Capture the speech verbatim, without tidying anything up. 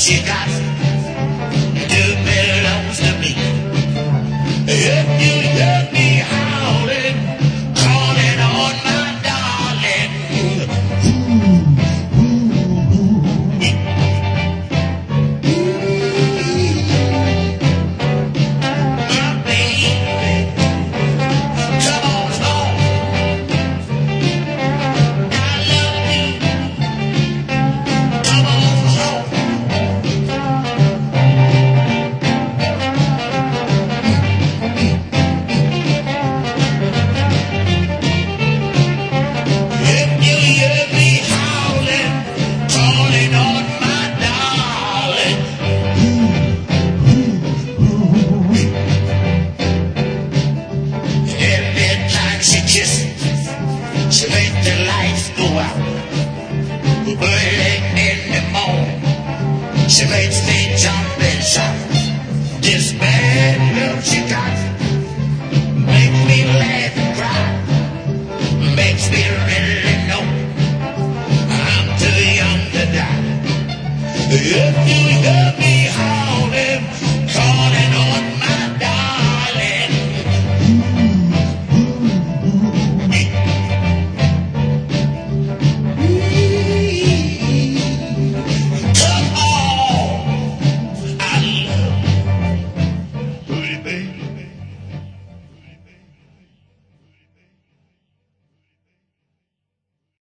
she got it belongs to me. If you hear me howling, calling on my darling, my baby, come on home. I love you. Come on home. If you hear me howling, calling on my darling, every time she kisses, she makes the lights go out. Early in the morning, she makes me jump and shout. This bad love she got makes me laugh and cry. Makes me really know I'm too young to die. If you hear me